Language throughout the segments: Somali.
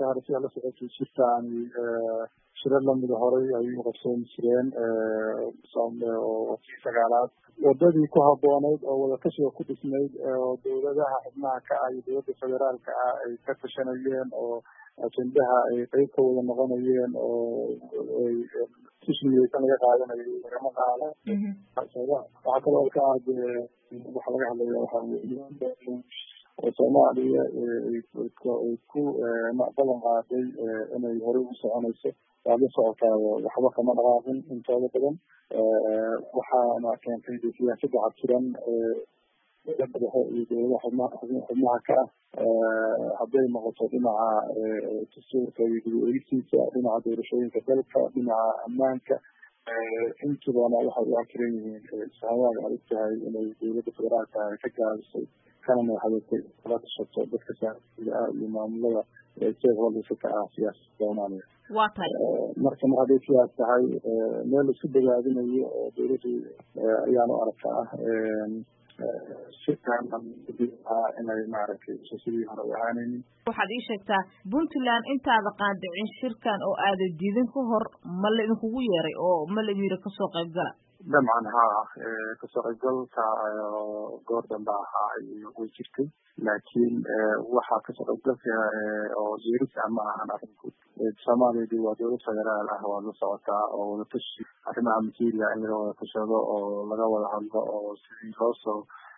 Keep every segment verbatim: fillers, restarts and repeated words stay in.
saartay la socotay jirtaan shirar lamid horay ay u qabsan jireen oo sagaalaad wadadii ku habboonayd oo wada kasoo ku dhisnayd oo dowladaha xubnaha ka ah iyo dowladda federaalka ah ay ka tashanayeen oo ajendaha ay qayb ka wada noqonayeen oo ay tismiyeysan laga qaadanayo lagama qaado waxaa kaloo ka ah waxa laga hadlaya waxaa weeye oo Soomaaliya ay ku balan qaaday inay hore u soconayso waad la socotaa waxba kama dhaqaaqin intooda badan waxaana keentay siyaasadda cabsiran dowladaha iyo dowladaha xubnaha ka ah hadday noqoto dhinaca dastuurka iyo dib u eegista dhinaca doorashooyinka dalka dhinaca ammaanka intubana waxay u akiran yihiin sahawaga adag tahay inay dowladda federaalka ka gaabisay kana madaxweynta kala tashato dadka siyaasadda ah iyo maamulada stakeholderska ka ah siyaasadda Soomaaliya waa tahay marka mar hadday siyaas tahay meel isku bogaadinayo oo dowladda ayaanu arkaa inay maaragtay sidii hore u ahaanaynin waxaad ii sheegtaa Puntland intaada qaandicin shirkan oo aada diidan ka hor ma la idinkugu yeeray oo ma la yiri kasoo qayb gala dabcan haa kasoo qayb galka goor dambe ahaa way jirtay laakiin waxaa kasoo qayb galka oo yeeris ama ahan arinku Soomaaliya waa dowlad federaal ah waa la socotaa oo wada tashi arrimaha masiiriga in laga wada tashado oo laga wada hadlo oo sidii loo soo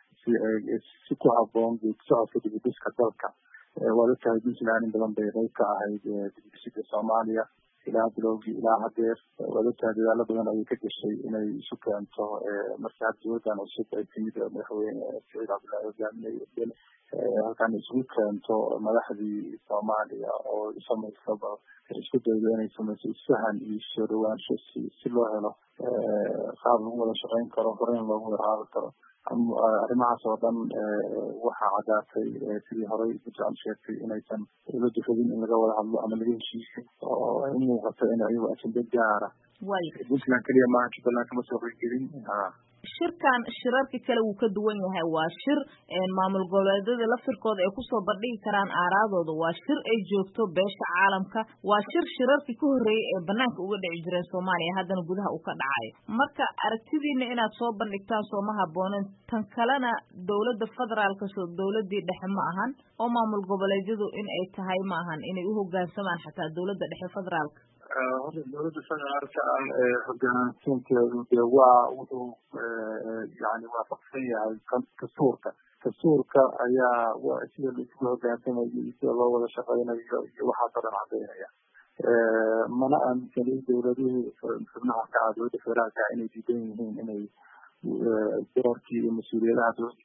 si ku habboon socodka dibadhiska dalka waa la tahay Puntland in badan bay qayb ka ahayd dibadhiska Soomaaliya ilaa bilowgii ilaa hadeer waa la tahay dadaalo badan ayay ka gashay inay isu keento markii hadda dowladdan cusub ay timid madaxweyne Saciid Cabdullaahi hogaaminayay halkan isugu keento madaxdii Soomaaliya oo samaysaba isku daydo inay samayso isfahan iyo soo dhawaansho si si loo helo qaab lagu wada shaqayn karo horena loogu wada qaadi karo arrimahaas oo dhan waxaa caddaatay sidii horey Puntland sheegtay inaysan dowladdu rabin in laga wada hadlo ama laga heshiiyo oo ay u muuqato in ayagu ajenda gaara Puntland keliya maaha Jubbaland kama soo qeybgelin shirkan shirarka kale wuu ka duwan yahay waa shir maamul goboleedyada laftirkooda ay kusoo bandhigi karaan aaraadooda waa shir ay joogto beesha caalamka waa shir shirarkii ka horreeyay ee banaanka uga dhici jireen Soomaaliya haddana gudaha uu ka dhacayo marka aragtidiina inaad soo bandhigtaan soo ma habboonin tan kalena dowladda federaalka soo dowladii dhexe ma ahan oo maamul goboleedyadu in ay tahay ma ahan inay u hoggaansamaan xataa dowladda dhexe federaalka horta dowladda federaalka ah hoggaansanteedu dee waa wuxuu yani waafaqsan yahay dastuurka dastuurka ayaa sida laisku hoggaansamayo iyo sida loo wada shaqaynayo iyo waxaasoo dhan cadaynaya mana aaminsanin dowladihii xubnaha ka ah dowladda federaalka inay diidan yihiin inay doorkii iyo mas-uuliyadaha dowladda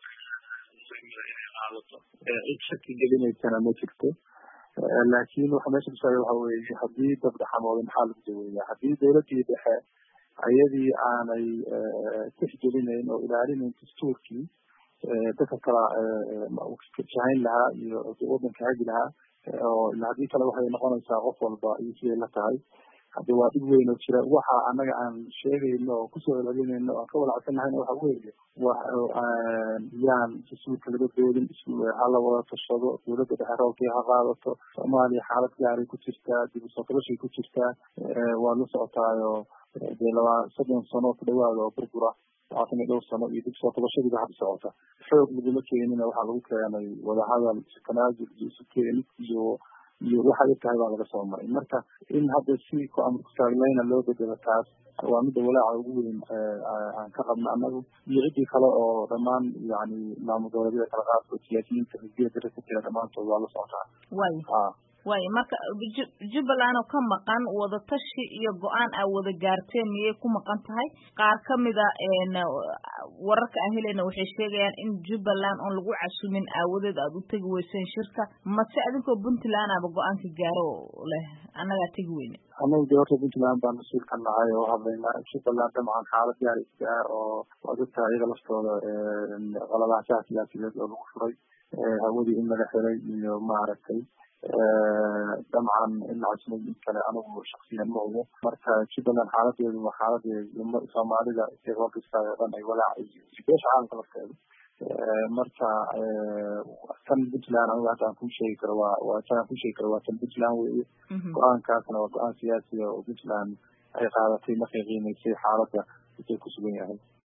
qaadato cid shaki gelinaysana ma jirto laakiin waxa meesha kusaayo waxa weeye haddii dad dhaxamooda maxaa lagu daweeyaa haddii dowladii dhexe ayadii aanay tixgelinayn oo ilaalinayn dastuurkii dadka kala jahayn lahaa iyo wadanka hagi lahaa oo haddii kale waxay noqonaysaa qof walba iyo siday la tahay haddi waa dhib weyn oo jira waxa anaga aan sheegayno oo kusoo celcelinayno aan ka walacsanahayna waxa weeye yaan dastuurka laga doodin hala wada tashado dowladda dhexe roolkii ha qaadato Soomaaliya xaalad gaaray ku jirtaa dib usoo kabashay ku jirtaa waa la socotaayo dee laba soddon sano ku dhawaada oo burbura labaatan iyo dhowr sano iyo dib soo kabashadiiba hadda socota xoog laguma keenina waxaa lagu keenay wadahadal tanaazul iyo isu keenid iyo iyo waxay u tahay baa laga soo maray marka in hadda si ku amar ku taaglayna loo bedelo taas waa midda walaaca ugu weyn aan ka qabno annagu iyo ciddii kale oo dhammaan yani maamul goboleedyada kala qaadkood siyaasiyiinta xisbiyada dara ku jira dhammaantood waa la socotaa way way marka Jubbaland oo ka maqan wada tashi iyo go'aan ay wada gaarteen miyay ku maqan tahay qaar kamida een wararka aan helayna waxay sheegayaan in Jubbaland oo lagu casumin aawadeed aad u tagi weyseen shirka mase adinkoo Puntland aba go'aanka gaaro leh anaga tagi weyne anagu doorta Puntland baan mas'uul ka nahay oo hadlayna Jubbaland dhammaan xaalad gaaraysa oo wadada iyaga laftooda qaladaha siyaasiyeed oo lagu furay hawadii in laga xiray iyo maaragtay dabcan in la casumin kale anigu shakhsiyan ma ogo marka Jubbaland xaaladeedu waa xaaladeedu Soomaalida isagoo kasta oo dhan ay walaac iyo beesha caalamka lafteeda marka tan Puntland aniga hadda aan ku sheegi karo waa waa tan aan ku sheegi karo waa tan Puntland weeye go-aankaasna waa go-aan siyaasi oo Puntland ay qaadatay markay qiimaysay xaaladda inay ku sugan yahay